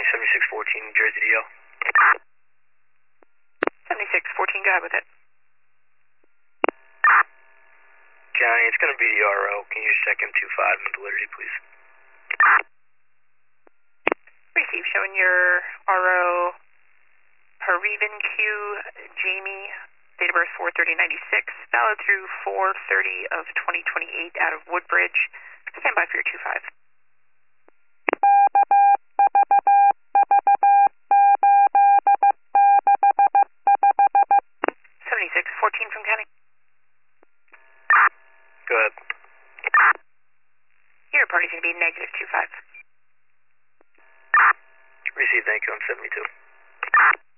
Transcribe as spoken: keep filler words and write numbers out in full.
County, seventy-six fourteen, New Jersey D L. seventy-six fourteen, go ahead with it. County, it's going to be the R O. Can you just check M twenty-five and validity, please? Receive, showing your R O Harivan Q, Jamie, date of birth four thirty ninety-six, valid through four thirty of twenty twenty-eight out of Woodbridge. Stand by for your two five. seventy-six fourteen from County. Go ahead. Your party's going to be negative two five. Receive, thank you, I'm seventy-two.